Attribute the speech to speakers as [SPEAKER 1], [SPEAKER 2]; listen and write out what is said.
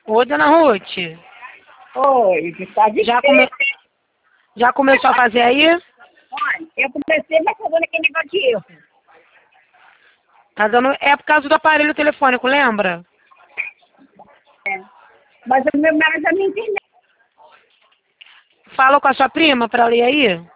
[SPEAKER 1] Oi, dona Ruth.
[SPEAKER 2] Oi, está de
[SPEAKER 1] Já começou a fazer aí?
[SPEAKER 2] Olha, eu comecei, mas tô dando aquele negócio de erro.
[SPEAKER 1] Tá dando... É por causa do aparelho telefônico, lembra?
[SPEAKER 2] É. Mas o meu marido já me entendeu.
[SPEAKER 1] Fala com a sua prima pra ler aí.